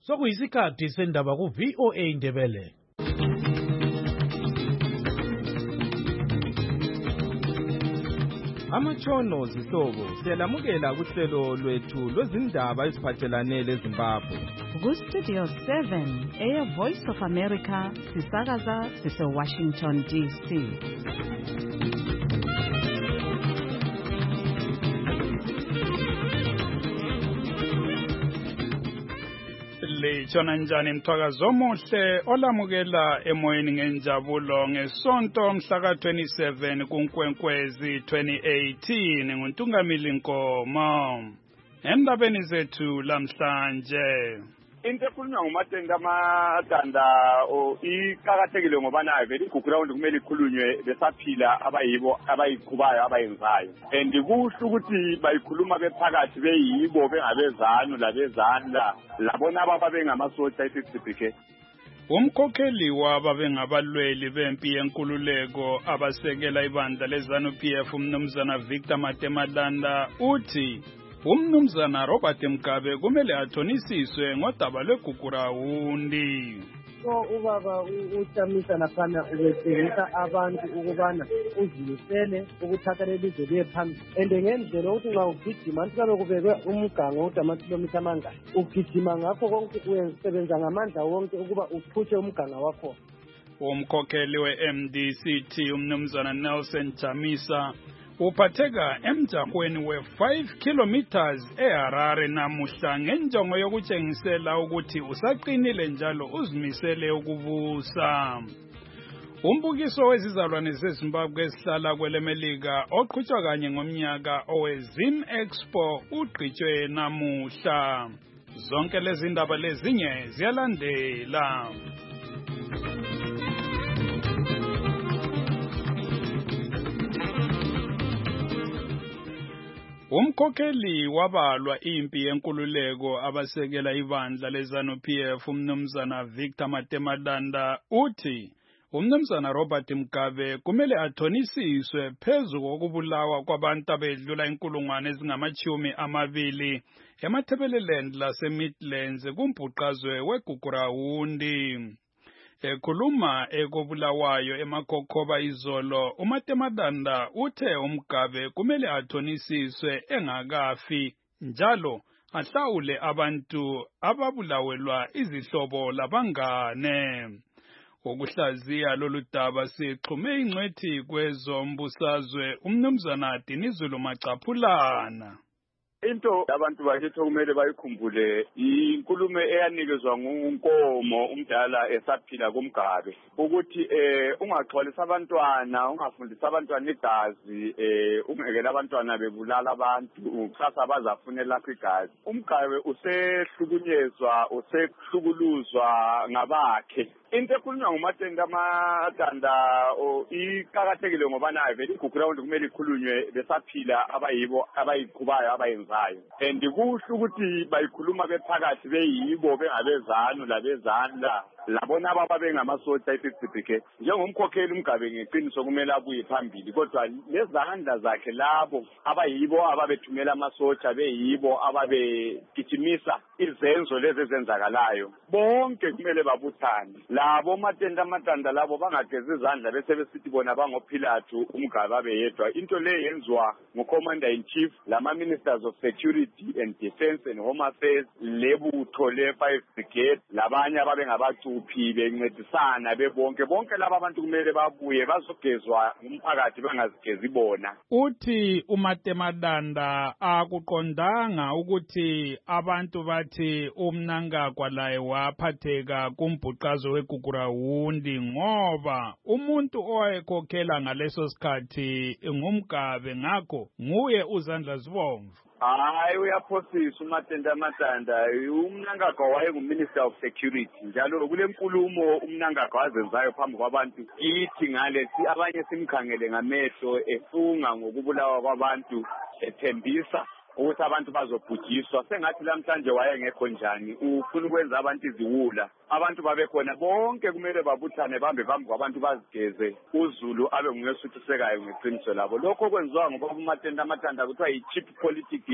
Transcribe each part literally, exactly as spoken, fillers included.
Sokuyisikhathi sendaba ku V O A Indebele. Amatshono zihlobo siyalamukela kuhlelo lwethu lwezindaba eziphathelane leZimbabwe. Ku Studio seven eya Voice of America sisakaza sise Washington D C. Litshona njani mthwakazi omuhle olamukela emoyeni ngenjabulo ngesonto mhla ka twenty-seven kuNkwenkwezi twenty eighteen nguNtungamili Nkomo. Endabeni zethu lamhlanje into ekhulunywa ngumatenda amadanda iqakathekile ngoba nayo vele igugu round kumele ikhulunywe besaphila abayibo abayiqhubayo abayenzayo and kuhle ukuthi bayikhuluma bephakathi beyibo bengabezanu labezandla labona ababa bengamasotsha isibhike. Umkhokheli waba bengabalweli bempi yenkululeko abasekela ibandla leZANU P F umnumzana Victor Matemadanda uthi umnumzana Robert Mugabe kumele athonisiswe ngodaba lweGugurawundi. So ubaba uTamisa laphana ubethengisa abantu ukubana uzimisele ukuthatha lelizwe liye phambili and ngendlela ukuthi nxa ugijima anti kabe kubekwe umgango ukuthi amakhilomitha amangaki ugijima ngakho konke usebenza ngamandla wonke ukuba uphushe umgango wakho. Umkhokheli we-M D C T umnumzana Nelson Chamisa uphatheka emjahweni we five kilometers eHarare namuhla ngenjongo yokutshengisela ukuthi usaqinile njalo uzimisele ukubusa. Umbukiso wezizalwane zeZimbabwe esihlala kwelemelika oqhutshwa kanye ngomnyaka oweZim Expo ugqitshwe namuhla. Zonke lezi ndaba lezinye ziyalandela. Umkhokheli wabalwa impi yenkululeko abasekela ibandla leZANU P F umnumzana Victor Matemadanda uthi umnumzana Robert Mugabe kumele athonisiswe phezu kokubulawa kwabantu abedlula inkulungwane ezingamachumi amabili eMatabeleland laseMidlands kumbhuqazwe weGugurawundi. Ekhuluma ekobulawayo eMakhokhoba izolo uMatemadanda uthe uMugabe kumele athonisiswe engakafi njalo ahlawule abantu ababulawelwa izihlobo labangane. Ukuhlaziya lolu daba sixhume ingcwethi kwezombusazwe umnumzana Dinizulu Macaphulana. Into abantu bakithi kumele bayikhumbule inkulumo eyanikezwa nguNkomo umdala esaphila kuMgabe ukuthi eh ungaxolisa abantwana ungafundisa abantwana igazi eh ungekela abantwana bebulala abantu ukusasa bazafune lapho igazi. uMgabe usehlukunyezwa usehlukuluzwa ngabakhe. Into ekhulunywa ngumatenda amadanda iqakathekile ngoba nayo vele igugu round kumele ikhulunywe besaphila abayibo abayiqhubayo abayenzayo and kuhle ukuthi bayikhuluma bephakathi beyibo bengabezanu labezandla labona ababa bengamasotsha isibhike. Njengomkhokheli uMgabe ngeqiniso kumele abuye phambili kodwa lezandla zakhe labo abayibo ababethumela amasotsha beyibo ababegijimisa izenzo lezi ezenzakalayo bonke kumele babuthane. Labo matenda amadanda labo bangageza izandla bese besithi bona bangoPhilathu uMgabe abeyedwa. Into le yenziwa nguCommander in Chief lama Ministers of Security and Defense and Home Affairs lebutho le five brigade labanye ababe ngabacuphi bencedisana bebonke bonke laba abantu kumele babuye bazogezwa umphakathi bangazigezi bona. Uthi uMatemadanda akuqondanga ukuthi abantu bathi umNangagwa laye waphatheka kumbhuqazo weGugurawundi ngoba umuntu owayekhokhela ngaleso sikhathi nguMgabe ngakho nguye uZandla Zibomvu. Hayi uyaphosisa uMatenda amadanda uMnangagwa wayenguMinister of Security njalo kule nkulumo uMnangagwa azenzayo phambi kwabantu ithi ngale si abanye simkhangele ngamehlo efunga ngokubulawa kwabantu ethembisa ukuthi abantu bazobhujiswa sengathi lamhlanje wayengekho njani ufuna ukwenza abantu iziwula abantu babekhona bonke kumele babuthane bambe phambi kwabantu bazigeze uZulu abe nguyesuthisekayo ngeqiniso labo lokho kwenziwa ngoba uMatenda amadanda kuthiwa yi-cheap politicking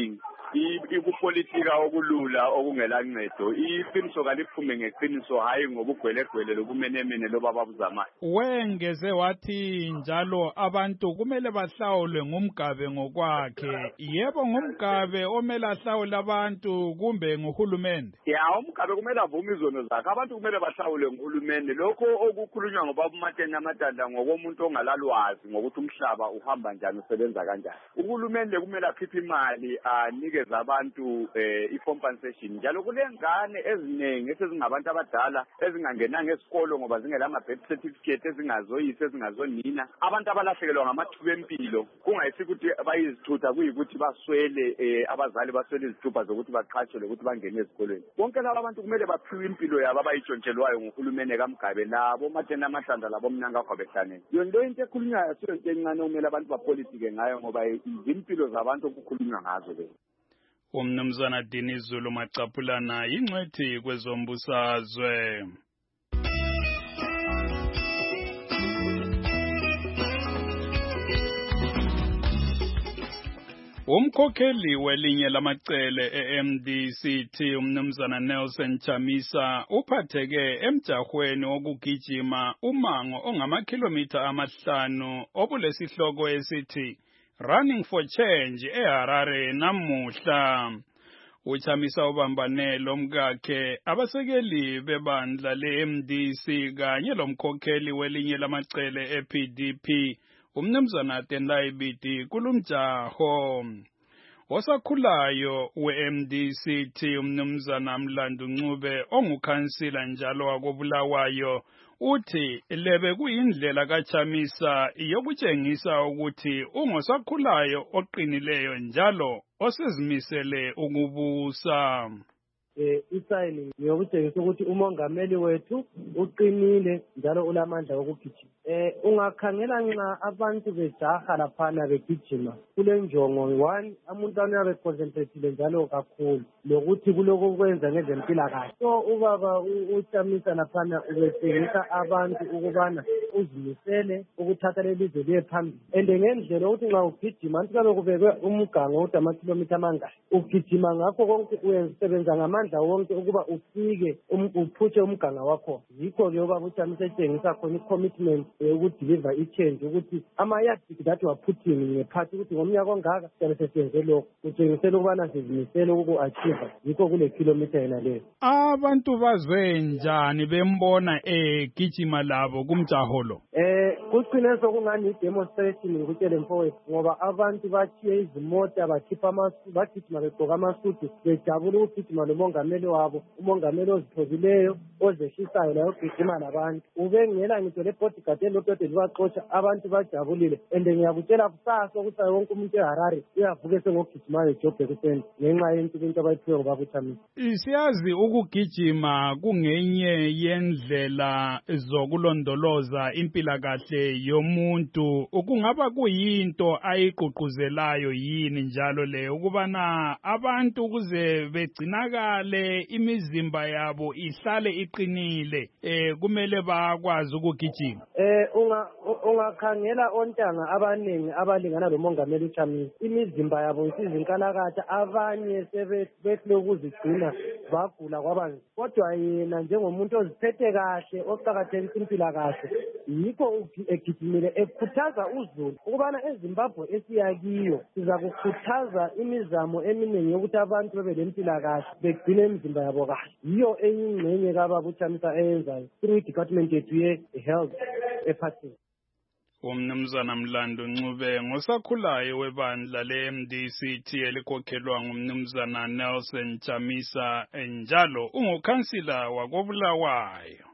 ikupolitika okulula okungela ncedo iqiniso kaliphume ngeqiniso hayi ngobugwelegwele lobumenemene loba babuzamayo. Wengeze wathi njalo abantu kumele bahlawulwe ngumgabe ngokwakhe. Yebo ngumgabe omele ahlawule abantu kumbe nguhulumende? Ya umgabe kumele avume izono zakhe. Abantu kumele bahlawule nguhulumende. Lokho okukhulunywa ngoba uMatena Madanda ngokomuntu ongalalwazi ngokuthi umhlaba uhamba njani usebenza kanjani. Uhulumende kumele akhiphe imali anikeze abantu eh i-compensation. Njalo kulengane eziningi esezingabantu abadala ezingangenanga esikolo ngoba zingelama birth certificate ezingazoyise ezingazonina. Abantu abalahlekelwa ngamathuba empilo kungayisi ukuthi bayizithutha kuyikuthi baswele eh abazali baswele izithupha zokuthi baqhatshelwe ukuthi bangene ezikolweni. Bonke laba abantu kumele baphiwe impilo yabo abayitshontshelwayo nguhulumende kaMgabe labo Matena Madanda labo Mnangagwa behlanene. Yonke into ekhulunywayo asiyonto encane kumele abantu bapolitike ngayo ngoba izimpilo zabantu okukhulunywa ngazo le. Umnumzana Dini Zulu Macaphulana yingcwethi kwezombusazwe. Umkhokheli welinye lamacele e-M D C T umnumzana Nelson Chamisa uphatheke emjahweni wokugijima umango ongamakhilomitha amahlanu obulesihloko esithi Running for Change eHarare namuhla. Uchamisa ubambane lomkakhe abasekeli bebandla le-M D C kanye lomkhokheli welinye lamacele e-P D P umnumzana Tendai Biti kulumjaho. Osakhulayo we-M D C T umnumzana Mlandu Ncube ongukhansila njalo wakobulawayo uthi lebe kuyindlela kaChamisa yokutshengisa ukuthi ungosakhulayo oqinileyo njalo osezimisele ukubusa. eh isayini ngiyokutshengisa ukuthi umongameli wethu uqinile njalo ulamandla okugijima. Eh ungakhangela nxa abantu bejaha laphana begijima kule njongo one umuntu anabe concentrate njalo kakhulu lokuthi kuloko kwenza ngezempilakahle. So ubaba uChamisa laphana ubetshengisa abantu ukubana uzimisele ukuthatha lelizwe liye phambili. Ende ngendlela ukuthi nxa ugijima anti kabe kubekwe umgango ukuthi amakhilomitha amangaki ugijima ngakho konke uyensebenza ngamandla wonke ukuba ufike uphutshe umganga wakho. Yikho ke ubaba uChamisa etshengisa khona i-commitment ukudeliver i-change ukuthi ama-yardstick that were put in ngephathi ukuthi ngomnyaka ongaka siyabe sesenze lokho kutshengisela ukubana sizimisele uku-achieve yikho kule kilometer yena leyo. Abantu bazwe njani bembona egijima labo kumjaho lo? Eh kuqine sokungani i-demonstration ngikutshele mfowethu ngoba abantu bathiye izimota bakhipha amasu bagijima begqoka amasudu bejabula ukugijima lomongameli wabo umongameli ozithobileyo ozeshisayo layo ogijima labantu ubengela ngitsho le bodyguard elotode libaxotsha abantu bajabulile ende ngiyakutshela kusasa ukuthi wonke umuntu eHarare uyavuka sengogijimayo eJobe kuseni ngenxa yento into abayiphiwe ngoba uChamisa. Siyazi ukugijima kungenye yendlela zokulondoloza impilakahle yomuntu ukungaba kuyinto ayiqhuquzelayo yini njalo le ukubana abantu kuze begcinakale imizimba yabo ihlale iqinile eh kumele bakwazi ukugijima. Eh unga ungakhangela ontanga abaningi abalingana lomongameli uChamisa imizimba yabo isizinkalakatha abanye sebethe ukuzigcina bagula kwabanzi kodwa yena njengomuntu oziphethe kahle oqhakathekisa impilakahle yikho egijimile ekhuthaza uZulu ukubana eZimbabwe esiyakiyo siza kukhuthaza imizamo eminingi yokuthi abantu bebe lempilakahle begcine imizimba yabo kahle yiyo eyingcenye kababa uChamisa eyenzayo through department yethu ye-health ephathini. Umnumzana Mlandu Ncube ngosakhulayo webandla le-M D C T elikhokhelwa ngumnumzana Nelson Chamisa njalo ungukhansila wakobulawayo.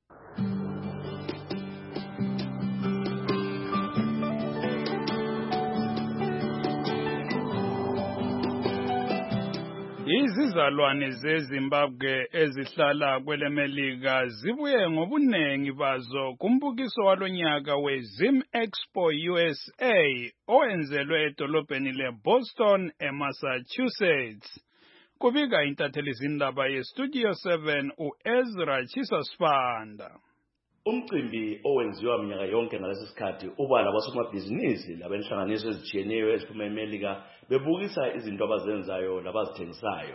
Izizalwane zeZimbabwe ezihlala kwelemelika zibuye ngobunengi bazo kumbukiso walonyaka we-Zim Expo U S A owenzelwe edolobheni leBoston eMassachusetts. Kubika intatheli zindaba yeStudio seven uEzra Chisasfanda. Umcimbi owenziwa minyaka yonke ngalesi sikhathi uba labasomabhizinisi labenhlanganiso ezijiyeneyo eziphuma eMelika bebukisa izinto abazenzayo labazithengisayo.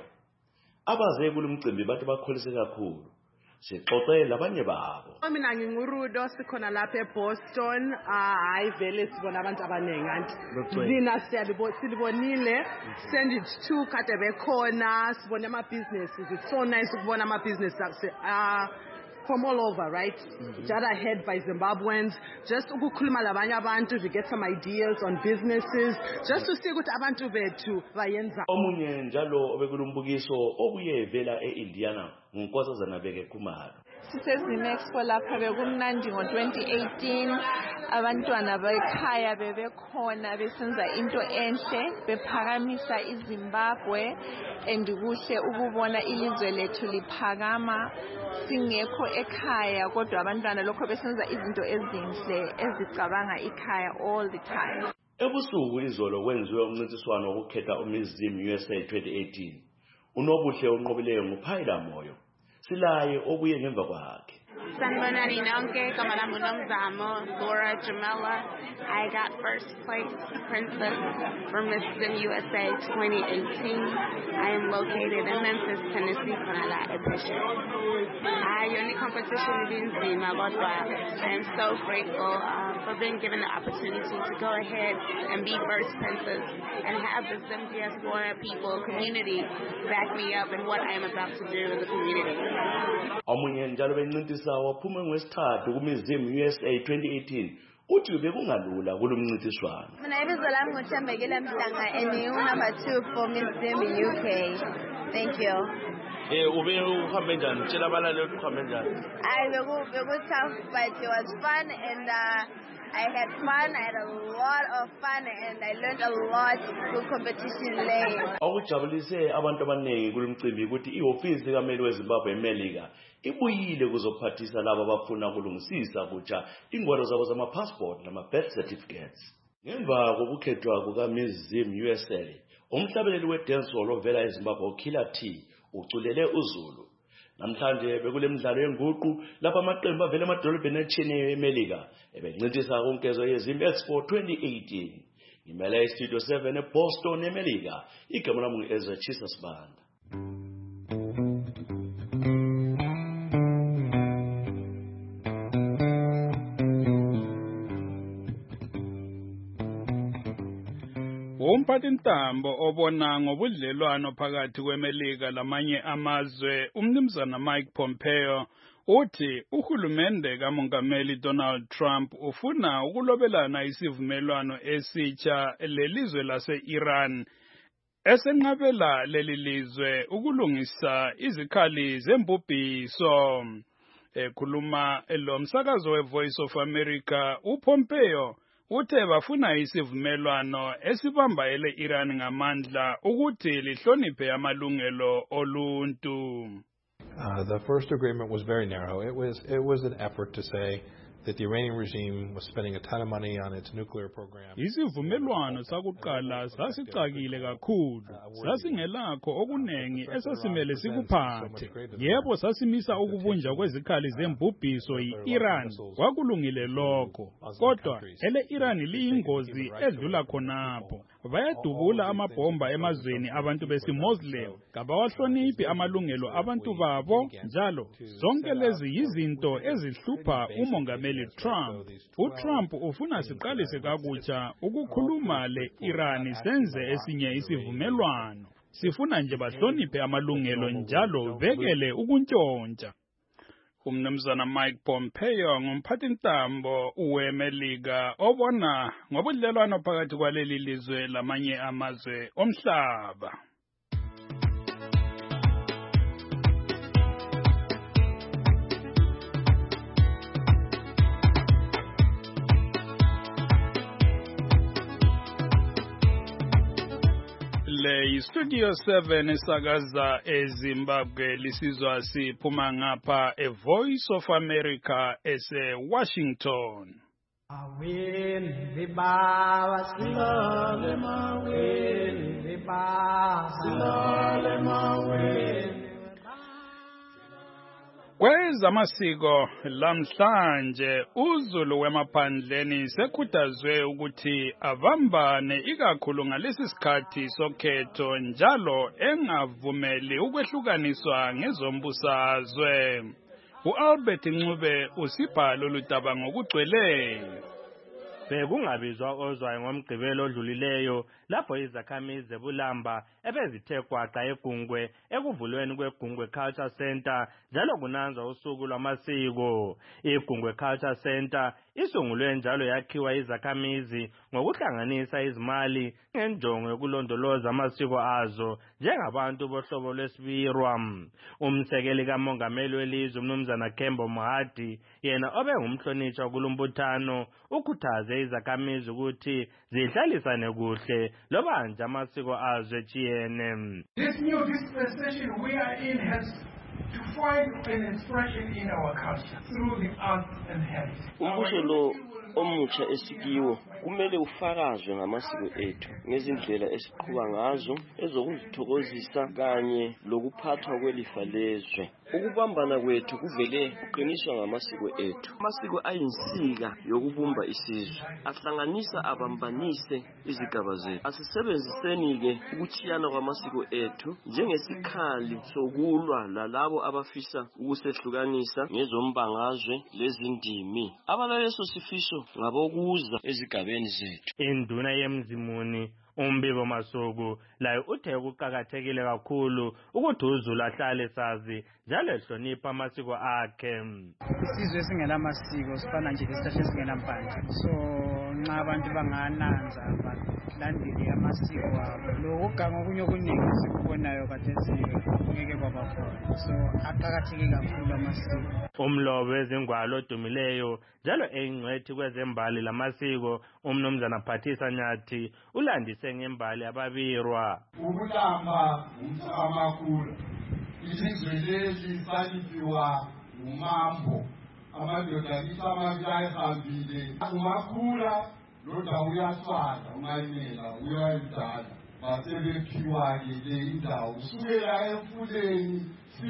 Abaze kulumcimbi bathi bakholise kakhulu. Sixoxe labanye babo. Mina ngingurudo sikhona lapha eBoston, hayi vele sibona abantu abaningi anti zina siyabonile sandwich two kade bekhona sibona ama businesses. It's so nice ukubona ama business uh from all over, right? Mm-hmm. That are head by Zimbabweans. Just ukukhuluma labanye abantu to get some ideas on businesses. Just to see ukuthi abantu bethu bayenza. Omunye njalo obekulumbukiso obuye vela eIndiana ngunkosazana Bheke Khumalo. Sisezime expo lapha bekumnandi ngo twenty eighteen. Abantwana bekhaya bebekhona besenza into enhle bephakamisa iZimbabwe andikuhle ukubona ilizwe lethu liphakama singekho ekhaya kodwa abantwana lokho besenza izinto ezinhle ezicabanga ikhaya all the time. Ebusuku izolo kwenziwe umncintiswano wokukhetha uMizzim U S A twenty eighteen. Unobuhle onqobileyo nguPhayila Moyo. Silaye obuye ngemva kwakhe. Sanibonani nonke, gama lami uNomzamo, Laura Jamela. I got first place princess for Miss Sim U S A twenty eighteen. I am located in Memphis, Tennessee, khona la ePhesheya. Hayi yona competition ibinzima kodwa I am so grateful uh, for being given the opportunity to go ahead and be first princess and have the Sim diaspora people, community back me up in what I am about to do in the community. Omunye njalo bencintisa waphuma ngwesithathu kuMizzim U S A twenty eighteen. Uthi bekungalula kulumncintiswano. Mina ibizo lami nguThembekile Mhlanga and you number two for Mizzim U K. Thank you. Eh ube uhambe njani? Tshela abalaleli ukuthi uhambe njani? I beku beku tough but it was fun and uh, I had fun. I had a lot of fun and I learned a lot through competition lane. Awujabulise abantu abaningi kulumcimbi ukuthi ihofisi kaMeli weZimbabwe eMelika ibuyile kuzophathisa labo abafuna ukulungisisa kutsha ingwalo zabo zama passport nama birth certificates. Ngemva kokukhethwa kukaMizzim U S A, umhlabeleli wedancehall ovela eZimbabwe uKiller T uculele uZulu. Namhlanje bekulemidlalo yenguqu lapha amaqembu avela emadolobheni atshiyeneyo eMelika ebencintisa kunkezo yeZim Expo twenty eighteen. Ngimele iStudio seven eBoston eMelika. Igama lami ngu-Ezra Chisa Sibanda. Umphathintambo obona ngobudlelwano phakathi kweMelika lamanye amazwe umnumzana Mike Pompeo uthi uhulumende kaMongameli Donald Trump ufuna ukulobelana isivumelwano esitsha lelizwe lase-Iran esenqabela leli lizwe ukulungisa izikhali zembubhiso. Ekhuluma lo msakazo weVoice of America, uPompeo uthe bafuna isivumelwano esibamba ele-Iran ngamandla ukuthi lihloniphe amalungelo oluntu. Uh, the first agreement was very narrow. It was it was an effort to say that the Iranian regime was spending a ton of money on its nuclear program. Isivumelwano sakuqala sasicakile kakhulu. Sasingelakho okunengi esasimele sikuphathe. Yebo sasimisa ukubunja kwezikhali zembubhiso yi-Iran. Kwakulungile lokho. Kodwa ele-Iran liyingozi edlula khonapho. Bayadubula amabhomba emazweni abantu besiMuslim. Kabawahloniphi amalungelo abantu babo njalo. Zonke lezi yizinto ezihlupha umongameli Trump. uTrump ufuna siqalise kakutsha ukukhuluma le-Iran senze esinye isivumelwano. Sifuna nje bahloniphe amalungelo njalo bekele ukuntshontsha. Umnumzana Mike Pompeo ngumphathintambo weMelika obona ngobudlelwano phakathi kwaleli lizwe lamanye amazwe omhlaba. Le Studio seven isakaza eZimbabwe lisizwa siphuma ngapha eVoice of America ese Washington. Awin viba silole mawin viba silole mawin Kwezamasiko lamhlanje uZulu wemaphandleni sekhuthazwe ukuthi avambane ikakhulu ngalesi sikhathi sokhetho njalo engavumeli ukwehlukaniswa ngezombusazwe. U-Albert Ncube usibhalo ludaba ngokugcweleyo. Bekungabizwa ozwayo ngomgqibelo odlulileyo lapho izakhamizi zebulamba ebezithe gwaqa egungwe ekuvulweni kwegungwe Culture Center njalo kunanzwa usuku lwamasiko. Igungwe Culture Center isungulwe njalo yakhiwa izakhamizi ngokuhlanganisa izimali ngenjongo yokulondoloza amasiko azo njengabantu bohlobo lwesibirwa. Umsekeli kamongameli welizwe uMnumzana Kembo Mohadi yena obengumhlonishwa kulumbuthano ukhuthaze izakhamizi ukuthi zihlalisane kuhle loba nje amasiko azo echiyene. This new dispensation we are in has to find an expression in our culture through the arts and heritage. Umbuso lo omutsha esikiwo kumele ufakazwe ngamasiko ethu ngezindlela esiqhuba ngazo ezokuzithokozisa kanye lokuphathwa kwelifa lezwe. Ukubambana kwethu kuvele kuqiniswa ngamasiko ethu. Amasiko ayinsika yokubumba isizwe, ahlanganisa abambanise izigaba zethu. Asisebenziseni-ke ukuchiyana kwamasiko ethu njengesikhali sokulwa lalabo abafisa ukusehlukanisa ngezombangazwe lezindimi. Abalaleso sifiso ngabokuza ezigabeni zethu. Induna yemzimuni Umbibo Masuku layo uthe ukuqhakathekile kakhulu ukuthi uZulu ahlale sazi njalo ehlonipha amasiko akhe. Isizwe esingela amasiko sifana nje lesihlahla esingelampande. So nxa abantu bangananza balandele amasiko abo lokuganga okunye okuningi sikubonayo khathesi ngeke kwaba khona. So aqhakatheke kakhulu amasiko. Umlobo wezingwalo odumileyo njalo eyingcwethi kwezembali lamasiko uMnumzana Phathisa Nyathi ulandise ngembali ababirwa. Ubulamba umsamakhulu izizwe lezi saliphiwa umambo amadoda isamabili ayihambile umakhula loda uyaswala umayimela uyayidala basebephiwa-ke le indawo kusukela emfuleni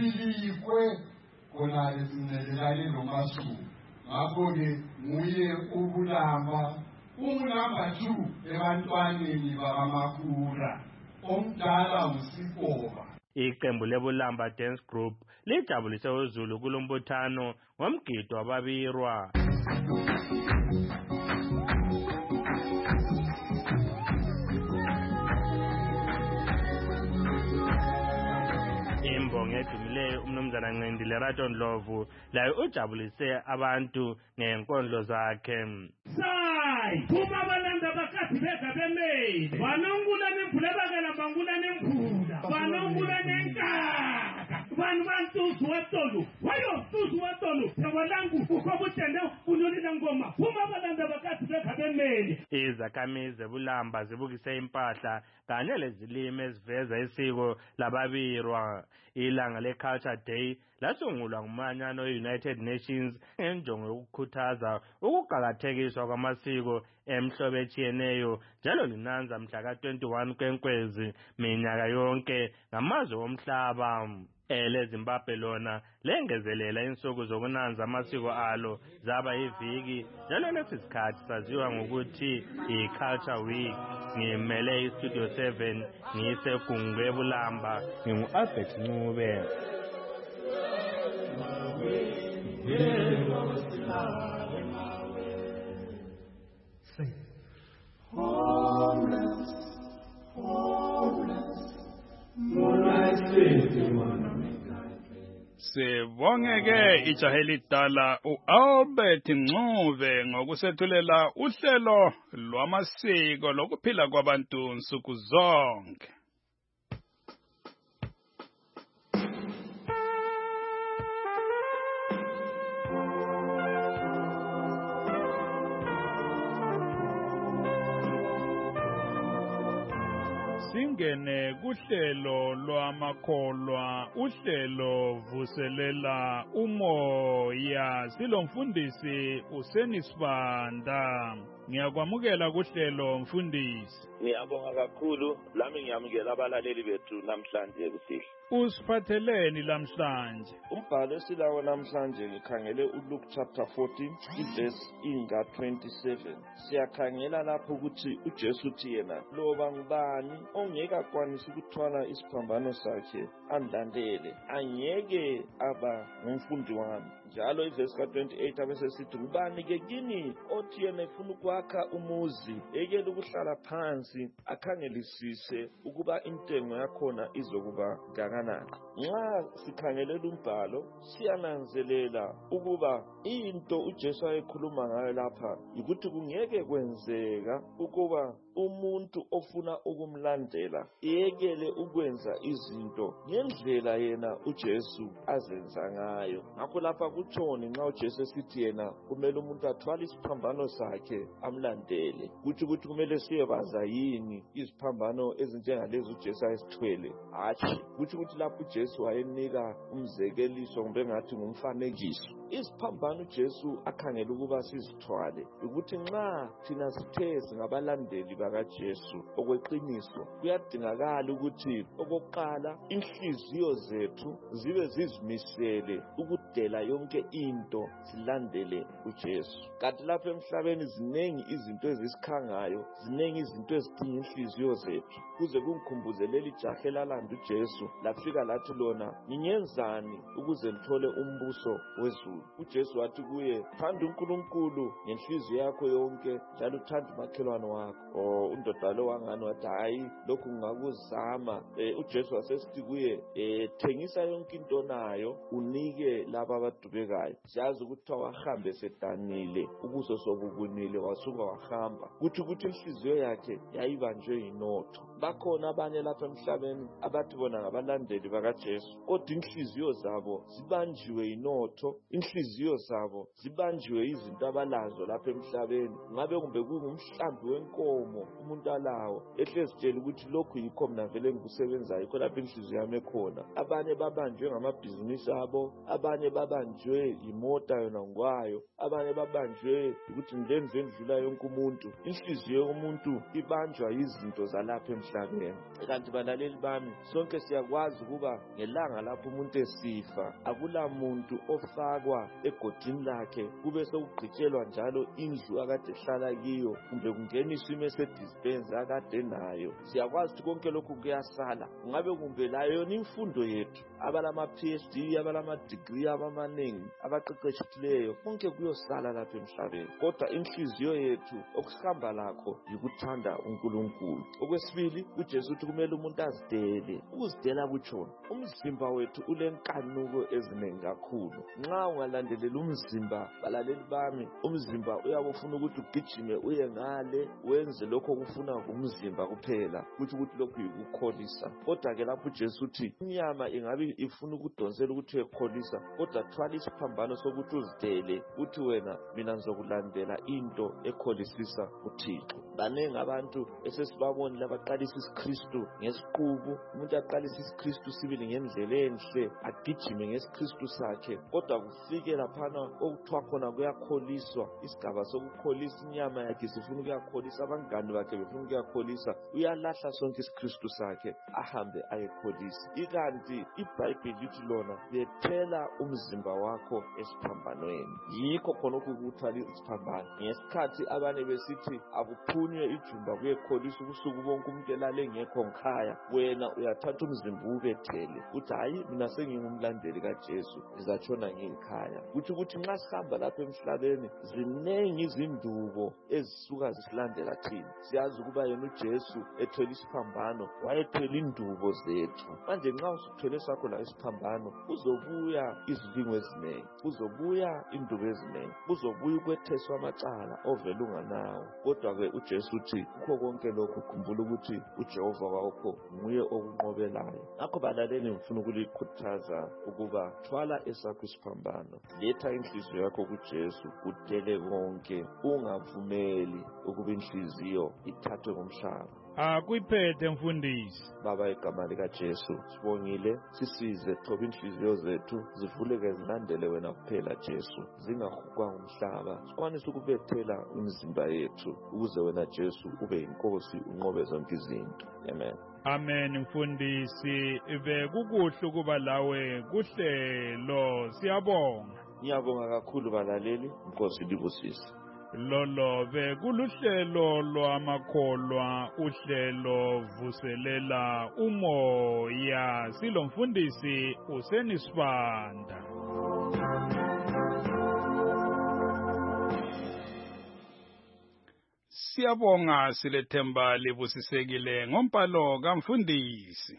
silikwe khona sincelelane nomasuku. Ngakho-ke nguye ubulamba ungunamba two ebantwaneni bakamakhula omdala uSipoba. Iqembu lebulamba dance group lijabulise uZulu kulombuthano ngomgido wababirwa. Imbongi edumileyo uMnumzana Ncindile Rato Ndlovu layo ujabulise abantu ngenkondlo zakhe. Sai kuma balanda bakati beka bemeli banongula nemphula bakela bangula nemphula banongula nenkaka bantu bantu watolo wayo tuzu watolo tawalangu ukobutende kunolina ngoma kuma balanda bakati beka bemeli. Izakhamizi ebulamba zibukise impahla kanye lezilimi eziveza isiko lababirwa. Ilanga le-Culture Day lasungulwa ngumanyano we-United Nations ngenjongo yokukhuthaza ukuqakathekiswa kwamasiko emhlobo etshiyeneyo njalo linanza mhla ka twenty-one kweNkwezi minyaka yonke ngamazwe omhlaba. Ele Zimbabwe lona lengezelela insuku zokunanza amasiko alo zaba iviki njalo lesi sikhathi saziwa ngokuthi i-Culture Week. Ngimele iStudio seven ngisegungwe ebulamba ngingu-Albert Ncube. Homeless, homeless, moonlight sleeping. Sibongeke ijaha elidala u-Albert Ncube ngokusethulela uhlelo lwamasiko lokuphila kwabantu nsuku zonke. Singene kuhlelo lwamakholwa uhlelo vuselela umoya silomfundisi uSenisibanda. Ngiyakwamukela kuhlelo mfundisi. Ngiyabonga kakhulu lami ngiyamukela abalaleli bethu namhlanje kusihle. Usiphatheleni lamhlanje? Umbhalo esilawo namhlanje ngikhangele uLuke chapter fourteen iverse inga twenty-seven. Siyakhangela lapho ukuthi uJesu uthi yena loba ngubani ongekakwanisi ukuthwala isiphambano sakhe andlandele angeke aba ngumfundi wami. Njalo iverse ka twenty-eight abesesithi ngubani ke kini othi yena efuna ukwakha umuzi ekele ukuhlala phansi akhangelisise ukuba intengo yakhona izokuba kangakanani. Nxa sikhangelela umbhalo siyananzelela ukuba into uJesu ayekhuluma ngayo lapha ukuthi kungeke kwenzeka ukuba umuntu ofuna ukumlandela yekele ukwenza izinto ngendlela yena uJesu azenza ngayo. Ngakho lapha kutshoni nxa uJesu esithi yena kumele umuntu athwale isiphambano sakhe amlandele, kuthi ukuthi kumele siyebaza yini iziphambano ezinjengalezi uJesu ayesithwele. Hatshi, kuthi ukuthi lapho uJesu wayenika umzekeliso kumbe ngathi ngumfanekiso. Isiphambano uJesu akhangela ukuba sizithwale ukuthi nxa thina sithe singabalandeli bakaJesu okweqiniso kuyadingakala ukuthi okokuqala inhliziyo zethu zibe zizimisele ukudela yonke into silandele uJesu. Kanti lapha emhlabeni zinengi izinto ezisikhangayo, zinengi izinto ezidinga inhliziyo zethu. Kuze kungikhumbuze leli jahe lalanda uJesu lafika lathi lona ngingenzani ukuze ngithole umbuso wezulu. uJesu wathi kuye thanda uNkulunkulu ngenhliziyo yakho yonke njalo uthanda umakhelwane wakho. Oh, undoda lo wangani wathi hayi lokhu ngingakuzama. eh, uJesu wasesithi kuye eh, thengisa yonke into nayo unike laba abadubekayo. Siyazi ukuthi wahambe sedanile ubuso sobubunile wasuka wahamba. Kuthi ukuthi inhliziyo yakhe yayibanjwe yinotho. Bakhona abanye lapha emhlabeni abathi bona ngabalandeli bakaJesu kodwa inhliziyo zabo zibanjiwe yinotho, inhliziyo zabo zibanjiwe izinto abalazo lapha emhlabeni. Ngabe kumbe kungumhlambi wenkomo umuntu alawo ehlezi tshela ukuthi lokhu yikho mina vele ngikusebenzayo yikho lapha inhliziyo yami ekhona. Abanye babanjwe ngamabhizinisi abo, abanye babanjwe imota yona ngwayo, abanye babanjwe ukuthi ngenze endlula yonke umuntu. Inhliziyo yomuntu ibanjwa izinto zalapha emhlabeni. Kanti balaleli bami, sonke siyakwazi ukuba ngelanga lapho umuntu esifa akula muntu ofakwa egodini lakhe kube sekugqitshelwa njalo indlu akade ehlala kiyo kumbe kungeniswa iMercedes Benz akade nayo. Siyakwazi ukuthi konke lokhu kuyasala. Ngabe kumbe layo yona imfundo yethu abalama P H D abalama degree abamanengi abaqeqeshileyo konke kuyosala lapha emhlabeni. Kodwa inhliziyo yethu okusihamba lakho yikuthanda uNkulunkulu. Okwesibili uJesu uthi kumele umuntu azidele. Ukuzidela kutshona umzimba wethu ulenkanuko eziningi kakhulu. Nxa ungalandelela umzimba balaleli bami, umzimba uyabe ufuna ukuthi ugijime uye ngale wenze lokho okufuna umzimba kuphela, kuthi ukuthi lokhu yikukholisa. Kodwa ke lapho uJesu uthi inyama ingabe ifuna ukudonsela ukuthi uyekholisa, kodwa thwala isiphambano sokuthi uzidele uthi wena mina ngizokulandela into ekholisisa uThixo. Banengi abantu esesibabona labaqalisa isiKristu ngesiqubu, umuntu aqalisa isiKristu sibili ngendlela enhle agijime ngesiKristu sakhe, kodwa kufike laphana okuthiwa khona kuyakholiswa, isigaba sokukholisa inyama yakhe sifuna ukuyakholisa, abangani bakhe befuna ukuyakholisa, uyalahla sonke isiKristu sakhe ahambe ayekholisa. Ikanti iBhayibheli lithi lona bethela umzimba wakho esiphambanweni. Yikho khona ukuthwala isiphambano. Ngesikhathi abanye besithi akuphunywe ijumba kuyekholisa ubusuku bonke umuntu elale ngekho ngikhaya, wena uyathatha umzimba ubethele uthi hayi mina sengingumlandeli kaJesu ngizatshona ngikhaya. Kuthi ukuthi nxa sihamba lapha emhlabeni zinengi izindubo ezisuka zisilandela thina. Siyazi ukuba yena uJesu ethwele isiphambano wayethwele indubo zethu. Manje nxa usithwele sakho la isiphambano uzobuya izilingo ezinengi, uzobuya indubo ezinengi, uzobuya ukwetheswa amacala ovela unganawo. Kodwa ke uJesu uthi kukho konke lokhu khumbula ukuthi uJehova wakho nguye okunqobelayo. Ngakho balaleli ngifuna ukulikhuthaza ukuba thwala esakho isiphambano, letha inhliziyo yakho kuJesu, udele konke, ungavumeli ukuba inhliziyo ithathwe ngumhlaba. Akuyiphethe mfundisi. Baba igama likaJesu sibongile sisize thoba inhliziyo zethu zivuleke zilandele wena kuphela Jesu zingahukwa ngumhlaba sikwanise ukubethela imizimba yethu ukuze wena Jesu ube inkosi unqobe zonke izinto. Amen. Amen mfundisi bekukuhle kuba lawe kuhlelo siyabonga. Ngiyabonga kakhulu balaleli inkosi libusise. Lolo bekuluhlelo lwamakholwa uhlelo vuselela umoya silomfundisi usenisibanda. Siyabonga silethemba libusisekile ngompalo kamfundisi.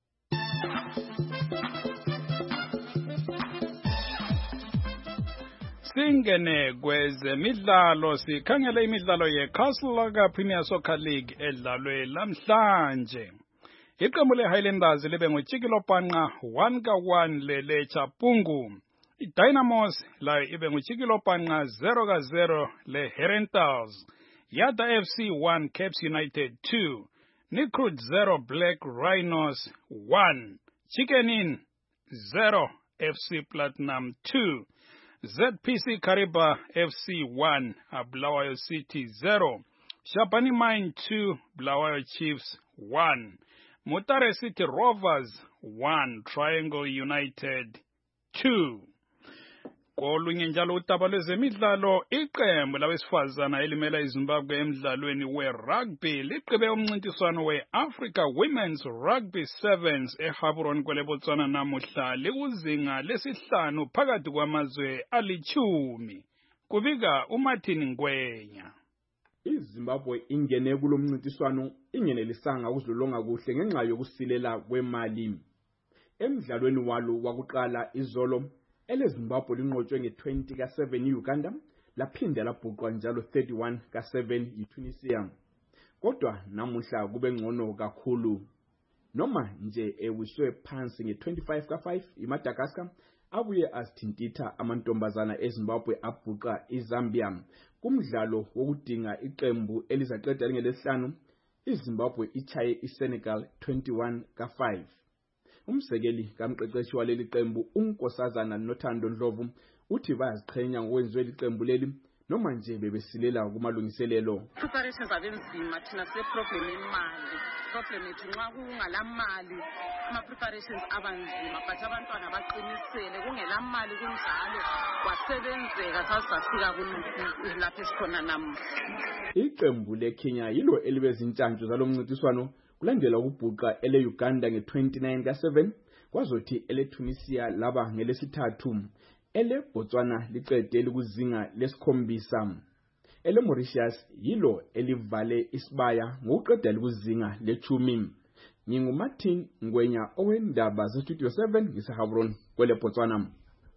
Singene kwezemidlalo sikhangele imidlalo yeCastle ka Premier Soccer League edlalwe lamhlanje. Iqembu leHighlanders libe ngojikilo panqa one ka one lele Chapungu. iDynamos layo ibe ngojikilo panqa zero ka zero le Herentals. Yada F C one Caps United two. Nikrut zero Black Rhinos one. Chicken Inn zero F C Platinum two. Z P C Kariba F C one, Bulawayo City zero. Shabani Mine two, Bulawayo Chiefs one. Mutare City Rovers one, Triangle United two. Kolunye njalo udaba lwezemidlalo iqembu labesifazana elimela iZimbabwe emidlalweni we-rugby liqhube umncintiswano we-Africa Women's Rugby Sevens eGaborone kwele Botswana namuhla likuzinga lesihlanu phakathi kwamazwe alichumi. Kubika uMartin Ngwenya. iZimbabwe ingene kulomncintiswano ingenelisanga ukuzilolonga kuhle ngenxa yokusilela kwemali. Emidlalweni walo wakuqala izolo eleZimbabwe linqotshwe nge-twenty ka seven iUganda laphinda labhuqwa njalo thirty-one ka seven iTunisia. Kodwa namuhla kube ngcono kakhulu. Noma nje ewiswe phansi nge-twenty-five ka five iMadagascar abuye azithintitha amantombazana eZimbabwe abhuqa iZambia. Kumdlalo wokudinga iqembu elizaqeda ngelesihlanu iZimbabwe ichaye iSenegal twenty-one ka five. Umsekeli kamqeqeshi waleli qembu uNkosazana Nothando Ndlovu uthi bayaziqhenya ngokwenziwe liqembu leli noma nje bebesilela kumalungiselelo. Preparations abenzima thina se problem imali. Problem ethu nxa kungalamali ama preparations abanzima but abantwana baqinisele kungelamali kunjalo kwasebenzeka sasifika kulapha esikhona namuhla. Iqembu leKenya yilo elibezintshantshu zalomncintiswano kulandela ukubhuqa ele Uganda nge-twenty-nine ka seven kwazothi ele Tunisia laba ngelesithathu. Ele Botswana liqede likuzinga lesikhombisa. Ele Mauritius yilo elivale isibaya ngokuqeda likuzinga lechumi. NginguMartin Ngwenya owendaba zeStudio seven ngiseGaborone kwele Botswana.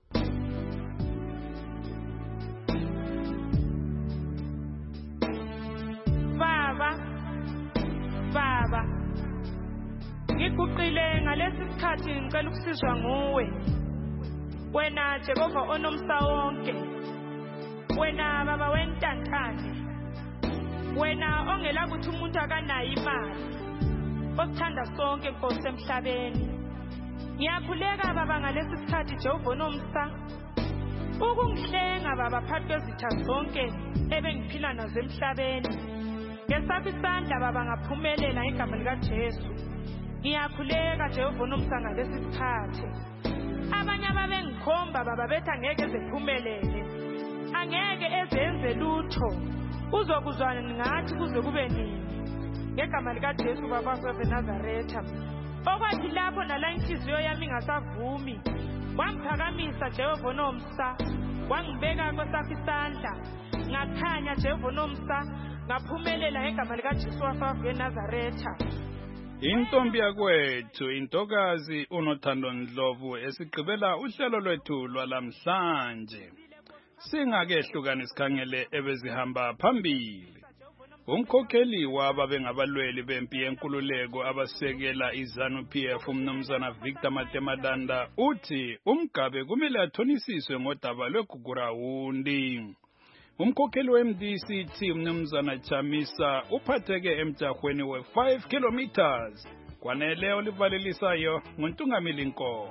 Baba Baba ngikuqile ngalesi sikhathi ngicela ukusizwa nguwe. Wena Jehova onomsa wonke. Wena baba wentantane. Wena ongela ukuthi umuntu akanayo imali. Okuthanda sonke Nkosi emhlabeni. Ngiyakhuleka baba ngalesi sikhathi Jehova onomsa. Ukungihlenga baba phakathi kwezitha zonke ebengiphila nazo emhlabeni. Ngesaphi isandla baba ngaphumelela igama lika Jesu. Ngiyakhuleka Jehova onomsa ngalesi sikhathi. Abanye ababengikhomba baba bethi angeke ezephumelele. Angeke ezenze lutho. Uzokuzwana ngathi kuze kube nini. Ngegama lika Jesu baba waseNazaretha. Okwathi lapho nala inhliziyo yami ngasavumi. Wangiphakamisa Jehova onomsa. Wangibeka kwesakhe isandla. Ngakhanya Jehova onomsa. Ngaphumelela ngegama lika Jesu waseNazaretha. Intombi yakwethu intokazi uNothando Ndlovu esigqibela uhlelo lwethu lwalamhlanje. Singakehluka sikhangele ebezihamba phambili. Umkhokheli wababengabalweli bempi yenkululeko abasekela iZanu P F umnumzana Victor Matemadanda uthi umgabe kumele athonisiswe ngodaba lwegugurawundi. umkhokheli we-M D C T umnumzana Chamisa uphatheke emjahweni we-five kilometers kwanele olivalelisayo nguntungamili Nkomo.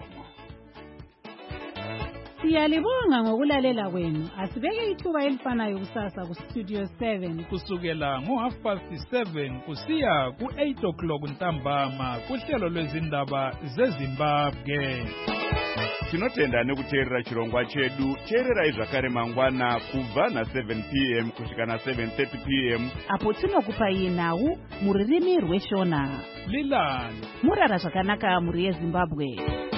Siyalibonga ngokulalela kwenu. Asibeke ithuba elifanayo kusasa ku Studio seven kusukela ngo half past seven kusiya ku eight o'clock ntambama kuhlelo lwezindaba zeZimbabwe. Tinotenda nekuteerera chirongwa chedu cheererai zvakare mangwana kubva na seven p m kusvika na seven thirty p m apo tinokupai nhau muririmi rweshona Lilani murara zvakanaka muri yeZimbabwe.